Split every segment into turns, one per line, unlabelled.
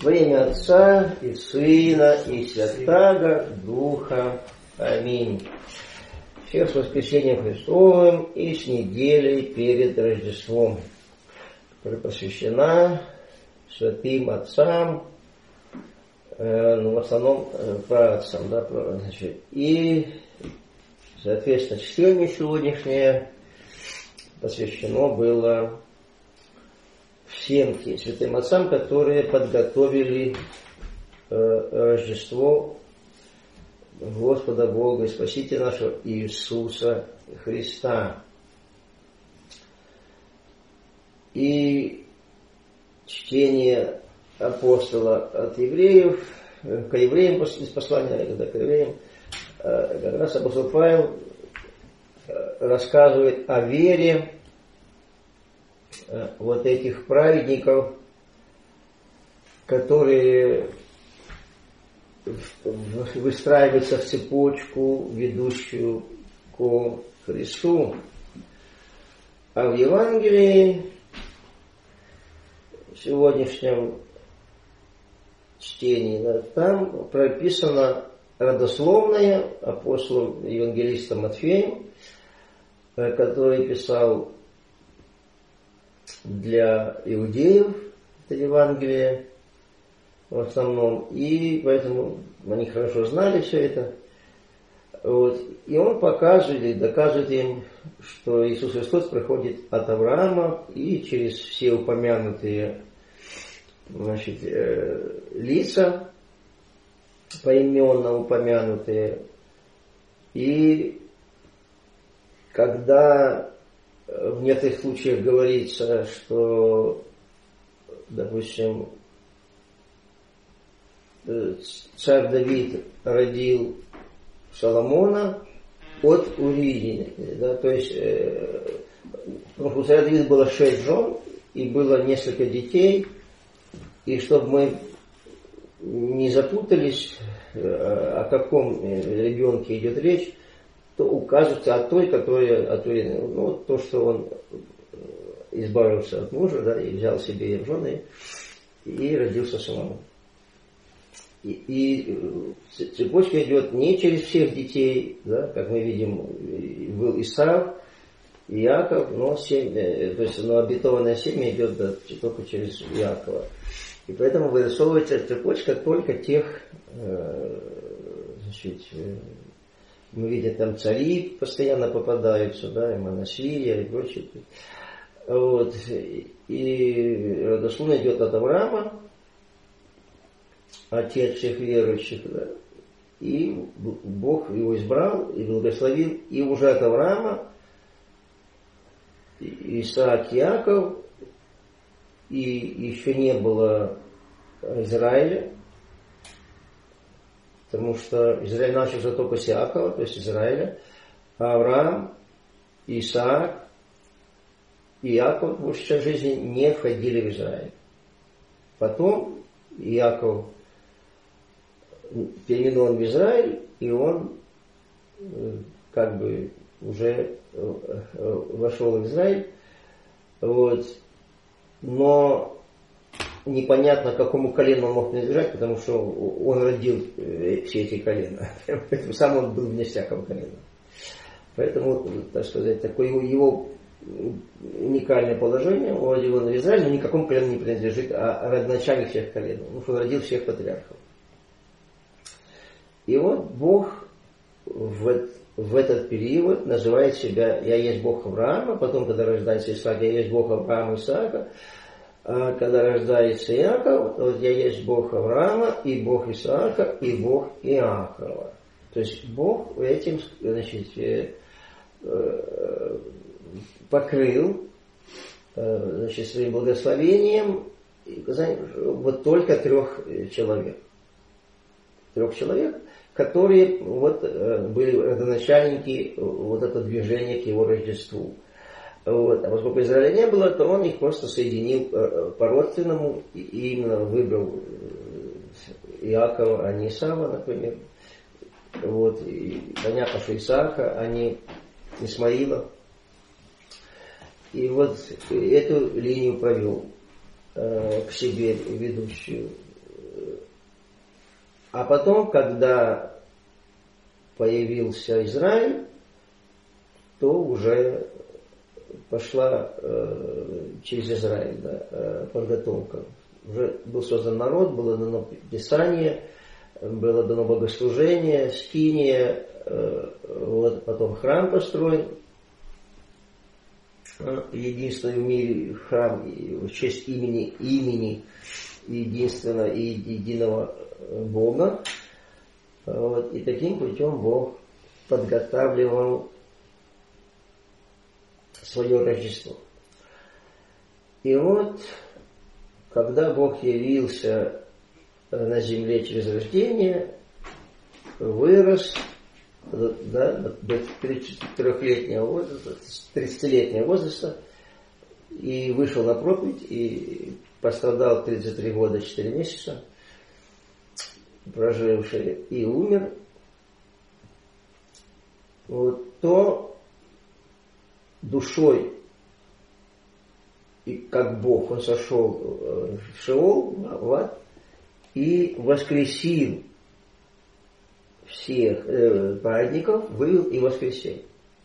Во имя Отца и Сына и Святаго Духа. Аминь. Всех с воскресением Христовым и с неделей перед Рождеством, которая посвящена святым отцам, в основном праотцам, да, значит, и, соответственно, чтение сегодняшнее посвящено было всем тем святым отцам, которые подготовили Рождество Господа Бога и Спасителя нашего Иисуса Христа. И чтение апостола от евреев, к евреям, из послания к евреям, как раз апостол Павел рассказывает о вере вот этих праведников, которые выстраиваются в цепочку, ведущую к Христу. А в Евангелии, в сегодняшнем чтении, да, там прописано родословное апостолом евангелистом Матфеем, который писал для иудеев это Евангелие в основном, и поэтому они хорошо знали все это. Вот. И он показывает и доказывает им, что Иисус Христос приходит от Авраама и через все упомянутые, значит, лица, поименно упомянутые. И когда в некоторых случаях говорится, что, допустим, царь Давид родил Соломона от Урии, да, то есть у царя Давида было 6 жен и было несколько детей, и чтобы мы не запутались, о каком ребенке идет речь, то указывается от той, которая от Урии, ну, то, что он избавился от мужа, да, и взял себе в жены, и родился Соломон. И цепочка идет не через всех детей, да, как мы видим, был Исав, Иаков, но обетованное семя идет, да, только через Иакова. И поэтому вырисовывается цепочка только тех, значит, мы видим, там цари постоянно попадаются, да, и Манасия, и прочее. Вот. И родословно идет от Авраама, отец всех верующих, да, и Бог его избрал и благословил, и уже от Авраама Исаак, Иаков, и еще не было Израиля, потому что Израиль начался только с Иакова, то есть Израиля, а Авраам, Исаак и Иаков в большей части жизни не входили в Израиль. Потом Иаков переименован в Израиль, и он как бы уже вошел в Израиль. Вот. Но непонятно, к какому колену он мог принадлежать, потому что он родил все эти колена. Поэтому сам он был вне всякого колена. Поэтому, так сказать, такое его уникальное положение, он родил в Израиле, но никакому колену не принадлежит, а родоначальник всех колен. Он родил всех патриархов. И вот Бог в этот период называет себя «Я есть Бог Авраама», потом, когда рождается Исаак, «Я есть Бог Авраама и Исаака», а когда рождается Иаков, вот «Я есть Бог Авраама, и Бог Исаака, и Бог Иакова». То есть Бог этим, значит, покрыл, значит, своим благословением вот только 3 человек. 3 человек, которые вот были родоначальники вот это движение к его Рождеству. Вот. А поскольку Израиля не было, то он их просто соединил по-родственному и именно выбрал Иакова, а не Исава, например. Вот. И понятно, что Исаака, а не Исмаила. И вот эту линию провел к себе ведущую А потом, когда появился Израиль, то уже пошла через Израиль, да, подготовка. Уже был создан народ, было дано Писание, было дано богослужение, скиния, вот, потом храм построен, единственный в мире храм в честь имени единственного и единого Бога. Вот, и таким путем Бог подготавливал свое Рождество. И вот, когда Бог явился на земле через рождение, вырос, да, до 34-летнего возраста, 30-летнего возраста, и вышел на проповедь, и пострадал 33 года 4 месяца, проживший, и умер, вот, то душой, и как Бог, он сошел в Шеол, в ад, и воскресил всех праведников, вывел и воскресил.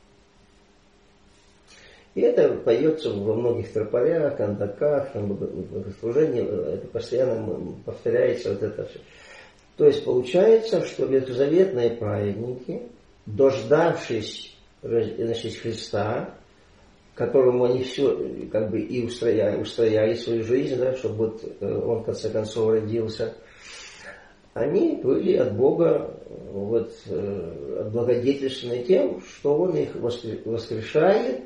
И это поется во многих тропарях, кандаках, богослужениях, это постоянно повторяется вот это все. То есть получается, что ветхозаветные праведники, дождавшись, значит, Христа, которому они все как бы и устрояли свою жизнь, да, чтобы вот он в конце концов родился, они были от Бога вот, облагодетельствованы тем, что Он их воскрешает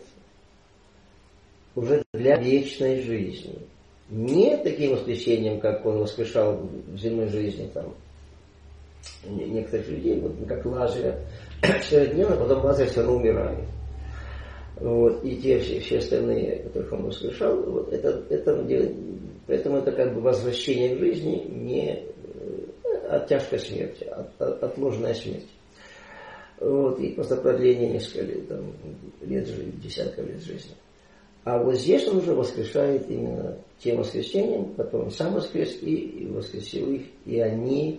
уже для вечной жизни. Не таким воскресением, как Он воскрешал в земной жизни там некоторых людей, вот, как Лазаря, 4 дня, а потом Лазарь все равно умирает. Вот, и те все остальные, которых Он воскрешал, вот, поэтому это как бы возвращение к жизни не от тяжкой смерти, отложенная смерть. Вот, и просто продление несколько лет, там, десятков лет жизни. А вот здесь Он уже воскрешает именно тем воскресением, которым Сам воскрес и воскресил их, и они,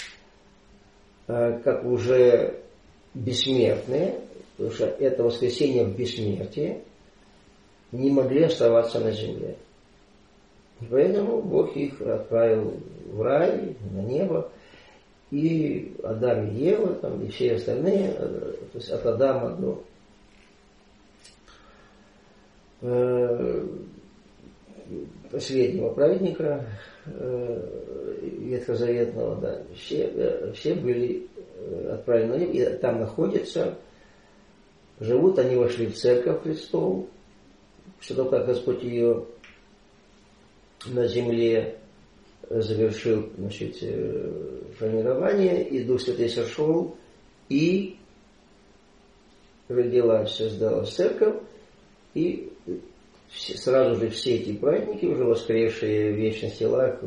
как уже бессмертные, потому что это воскресение в бессмертии, не могли оставаться на земле. И поэтому Бог их отправил в рай, на небо, и Адам и Ева, там, и все остальные, то есть от Адама до последнего праведника ветхозаветного, да, все были отправлены на небо, и там находятся, живут, они вошли в церковь Христову, после того, как Господь ее на земле завершил, значит, формирование, и Дух Святой сошел, и родилась, создалась церковь, и сразу же все эти праведники, уже воскресшие в вечных телах,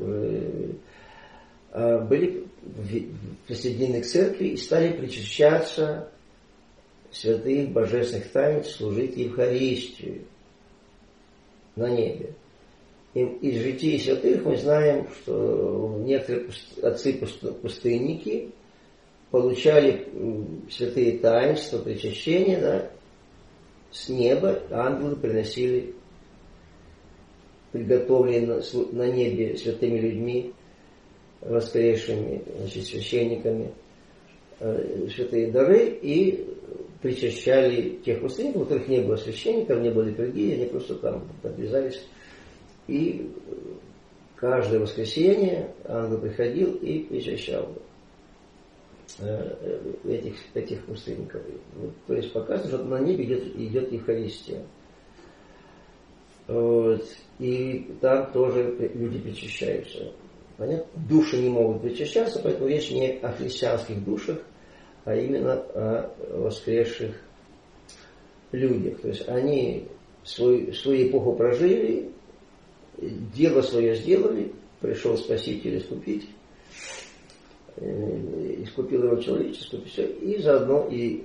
были присоединены к церкви и стали причащаться святых божественных тайн, служить Евхаристию на небе. Из житий святых мы знаем, что некоторые отцы-пустынники получали святые таинства, причащения, да, с неба, ангелы приносили приготовленные на небе святыми людьми, воскресшими, значит, священниками, святые дары, и причащали тех пустынников, у которых не было священников, не было литургии, они просто там подвязались. И каждое воскресенье ангел приходил и причащал этих пустынников. То есть показывает, что на небе идет Евхаристия. Вот. И там тоже люди причащаются. Понятно? Души не могут причащаться, поэтому речь не о христианских душах, а именно о воскресших людях. То есть они свою эпоху прожили, дело свое сделали, пришел Спаситель искупить, искупил его человечество, и заодно и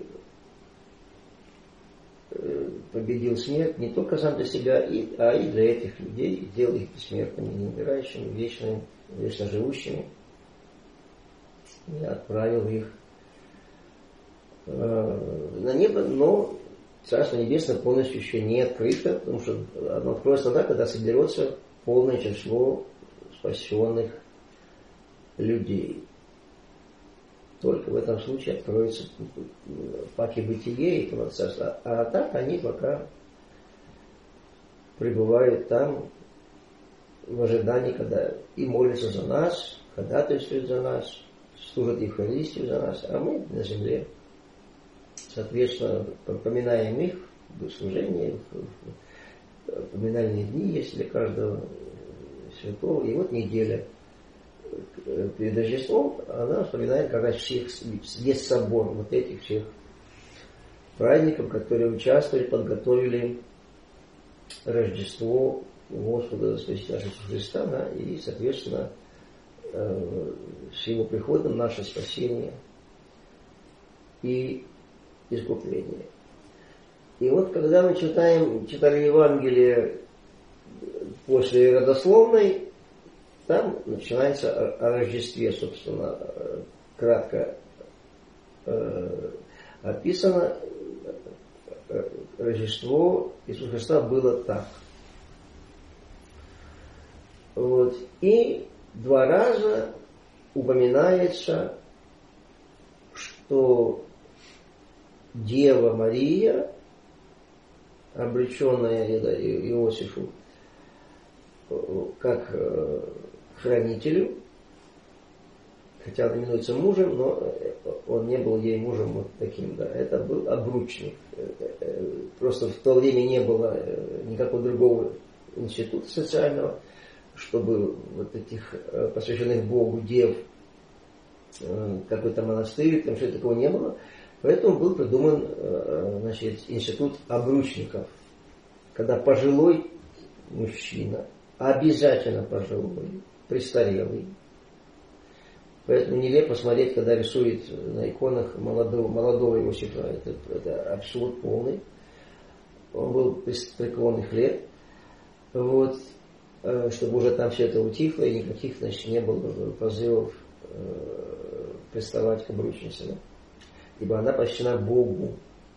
победил смерть не только сам для себя, а и для этих людей, и делал их бессмертными, не умирающими, вечно живущими. и отправил их на небо, но Царство Небесное полностью еще не открыто, потому что оно откроется тогда, когда соберется полное число спасенных людей. Только в этом случае откроется паки бытие этого царства. А так они пока пребывают там в ожидании, когда и молятся за нас, ходатайствуют за нас, служат Евхаристию за нас, а мы на земле. Соответственно, поминаем их в служении, поминальные дни есть для каждого святого. И вот неделя перед Рождеством она вспоминает как раз всех, весь собор вот этих всех праздников, которые участвовали, подготовили Рождество Господа Спасителя Иисуса Христа, да, и, соответственно, с Его приходом наше спасение и искупление. И вот когда мы читали Евангелие после родословной, там начинается о Рождестве, собственно, кратко описано. Рождество Иисуса Христа было так. Вот. И 2 раза упоминается, что Дева Мария, обреченная Иосифу как хранителю, хотя он именуется мужем, но он не был ей мужем вот таким, да, это был обручник. Просто в то время не было никакого другого института социального, чтобы вот этих посвященных Богу дев, какой-то монастырь, там что-то такого не было. Поэтому был придуман, значит, институт обручников, когда пожилой мужчина, обязательно пожилой, престарелый. Поэтому нелепо смотреть, когда рисует на иконах молодого Иосифа. Это абсурд полный. Он был преклонных лет. Вот, чтобы уже там все это утихло, и никаких, значит, не было позывов приставать к обручнице. Да? Ибо она посвящена Богу.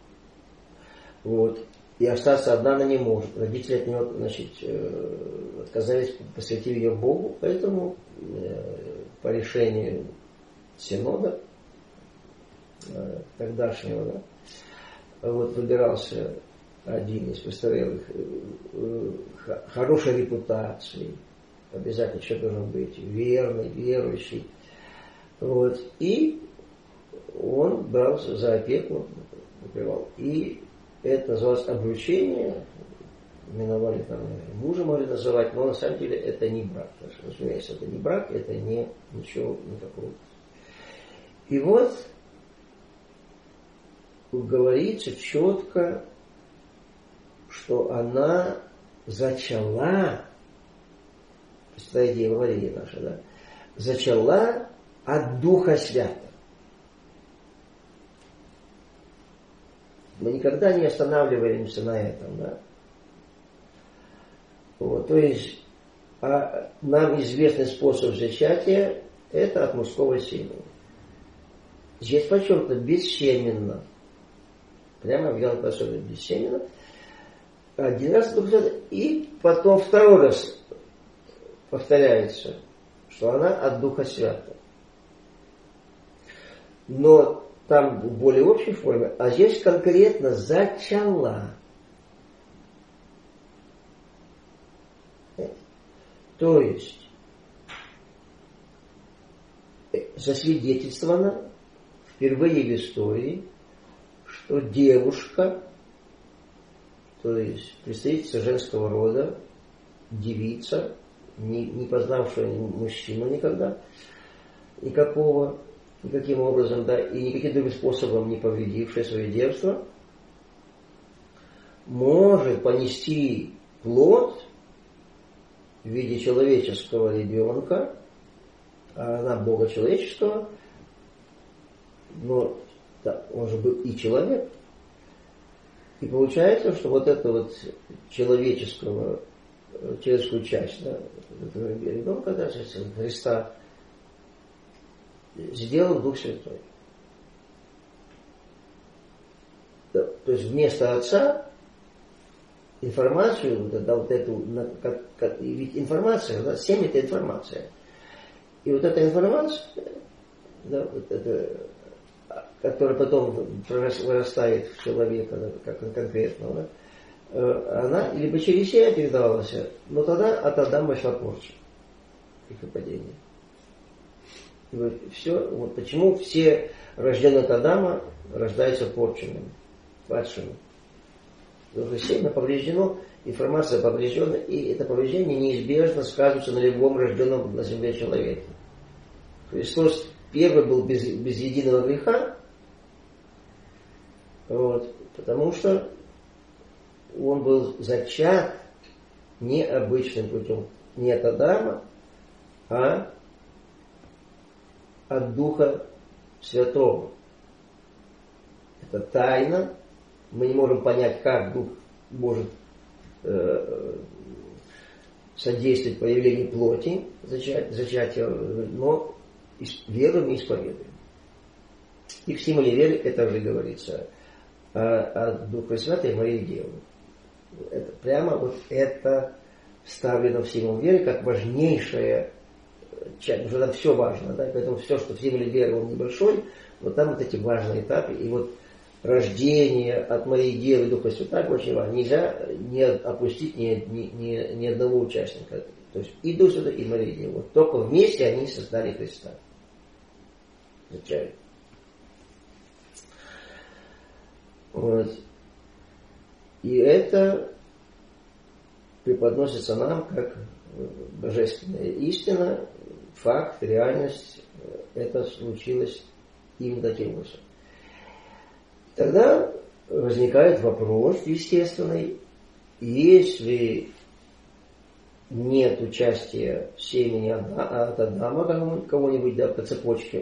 Вот. И остаться одна она не может. Родители от нее, значит, отказались, посвятив ее Богу, поэтому по решению Синода тогдашнего, да, вот выбирался один из престарелых, хорошей репутацией, обязательно человек должен быть верный, верующий. Вот. И он брался за опеку, укрывал. И это называлось обручение, именовали там, мужа могли называть, но на самом деле это не брак. Разумеется, это не брак, это не ничего никакого. И вот говорится четко, что она зачала, это идея Мария наша, да, зачала от Духа Святого. Мы никогда не останавливаемся на этом, да. Вот, то есть нам известный способ зачатия – это от мужского семени. Здесь подчеркнуто бессеменно. Прямо в Иоанна Посольном бессеменно. 1 раз, и потом 2 раз повторяется, что она от Духа Святого. Но там в более общей форме, а здесь конкретно зачала. То есть засвидетельствовано впервые в истории, что девушка, то есть представительница женского рода, девица, не познавшая мужчину никогда, никаким образом, да, и никаким другим способом не повредившая свое девство, может понести плод в виде человеческого ребенка, а она Бога человеческого, но да, он же был и человек. И получается, что вот это вот человеческую часть, да, этого ребенка, да, Христа, сделал Дух Святой. То есть вместо Отца информацию, ведь информация, да, семя это информация. И вот эта информация, да, вот это, которая потом вырастает в человека, да, как конкретного, да, она либо через себя передавалась, но тогда от Адама шла порча, грехопадение. И вот все, вот почему все рожденные от Адама рождаются порченными, падшими. Потому что семя повреждено, информация повреждена, и это повреждение неизбежно сказывается на любом рожденном на земле человеке. Христос первый был без единого греха, вот, потому что он был зачат необычным путем, не от Адама, а от Духа Святого. Это тайна. Мы не можем понять, как Дух может содействовать появлению плоти, зачатию, но веруем и исповедуем. И в символе веры это уже говорится о Духе Святой Марии Девы. Это, прямо вот это вставлено в символ веры как важнейшая часть. Уже там все важно, да? Поэтому все, что в символе веры, он небольшой, но там вот эти важные этапы. И вот рождение от Марии Девы Духа Святаго очень важно. Нельзя не опустить ни одного участника. То есть и Дух Святой, и Мария Дева. Вот только вместе они создали Христа. Зачем? Вот. И это преподносится нам как божественная истина, факт, реальность. Это случилось именно таким образом. Тогда возникает вопрос естественный, если нет участия семени от Адама кого-нибудь, да, по цепочке,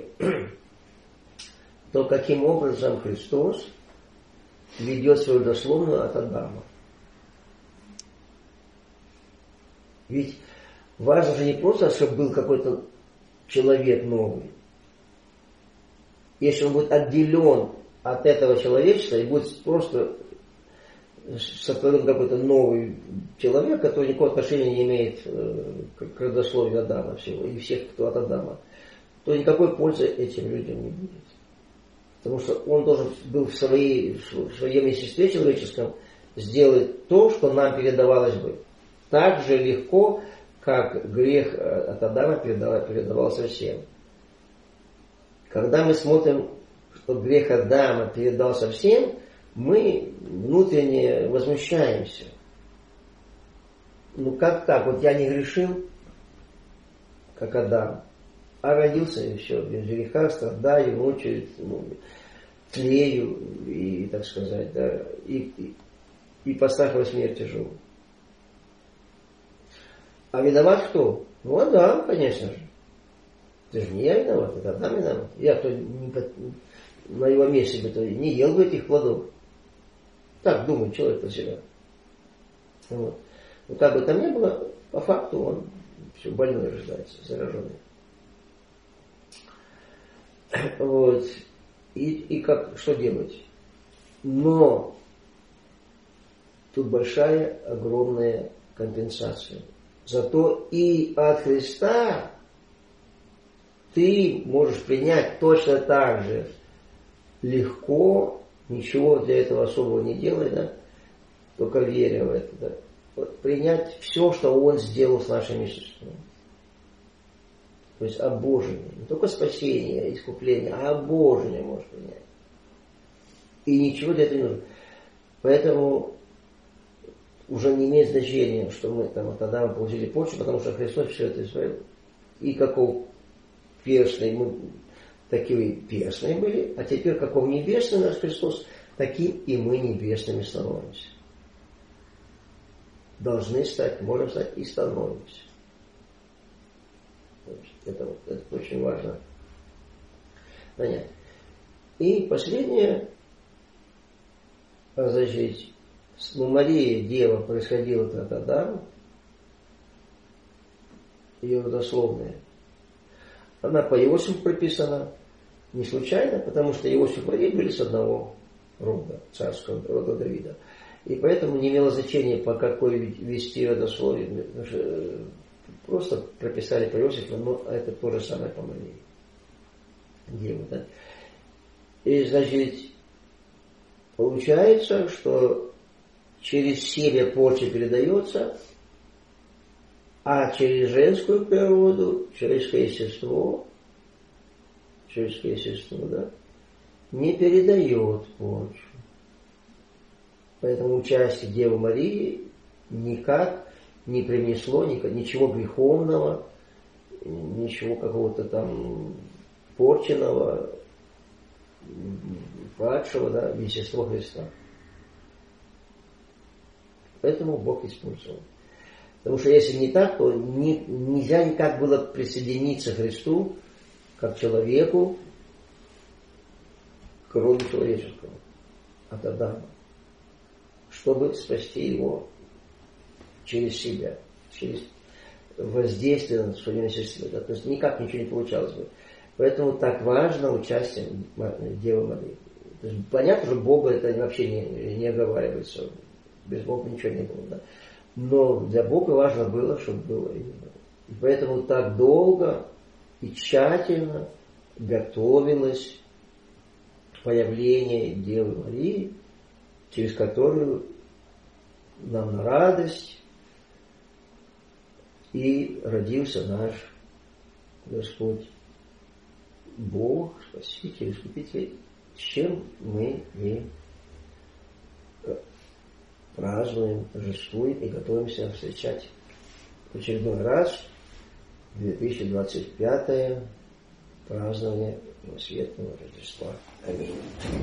то каким образом Христос ведет свою дословную от Адама? Ведь важно же не просто, чтобы был какой-то человек новый. Если он будет отделен от этого человечества и будет просто сотворен какой-то новый человек, который никакого отношения не имеет к родословию Адама всего, и всех, кто от Адама, то никакой пользы этим людям не будет. Потому что он должен был в своем естестве человеческом сделать то, что нам передавалось бы. Так же легко, как грех от Адама передавался всем. Когда мы смотрим, что грех Адама передался всем, мы внутренне возмущаемся. Ну как так? Вот я не грешил, как Адам, а родился и все, без греха, страдаю, мучаюсь, тлею, и, так сказать, да, и по страховой смерти живу. А виноват кто? Ну, Адам, конечно же. Это же не я виноват, это Адам виноват. Я-то на его месте бы не ел бы этих плодов. Так думает человек про себя. Вот. Но как бы там ни было, по факту он все больной рождается, зараженный. Вот. И как, что делать? Но тут большая, огромная компенсация. Зато и от Христа ты можешь принять точно так же легко, ничего для этого особого не делай, да, только веря в это, да. Вот, принять все, что Он сделал с нашими сестрами. То есть обожение. Не только спасение, искупление, а обожение можешь принять. И ничего для этого не нужно. Поэтому уже не имеет значения, что мы там от Адама получили почву, потому что Христос все это исправил. И каков перстный, мы такие перстные были, а теперь каков небесный наш Христос, таким и мы небесными становимся. Должны стать, можем стать и становимся. Это очень важно понять. И последнее, значит, Мария, Дева, происходила от Адама, ее родословная. Она по Иосифу прописана не случайно, потому что Иосиф и Мария были с одного рода, царского рода Давида. И поэтому не имело значения, по какой вести родословие. Просто прописали по Иосифу, но это то же самое по Марии. Деву, да? И, значит, получается, что через семя порча передается, а через женскую природу, человеческое естество, да, не передает порчу. Поэтому участие Девы Марии никак не принесло ничего греховного, ничего какого-то там порченного, падшего, да, в естество Христа. Поэтому Бог использовал. Потому что если не так, то нельзя никак было присоединиться к Христу, как человеку, к роду человеческому, от Адама, чтобы спасти его через себя, через воздействие на свое естество. То есть никак ничего не получалось бы. Поэтому так важно участие Девы Марии. То есть понятно, что Бога это вообще не оговаривается. Без Бога ничего не было. Да? Но для Бога важно было, чтобы было именно. И поэтому так долго и тщательно готовилось появление Девы Марии, через которую нам на радость и родился наш Господь Бог, Спаситель, Искупитель, с чем мы и празднуем, торжествуем и готовимся встречать в очередной раз 2025 празднование Светлого Рождества. Аминь.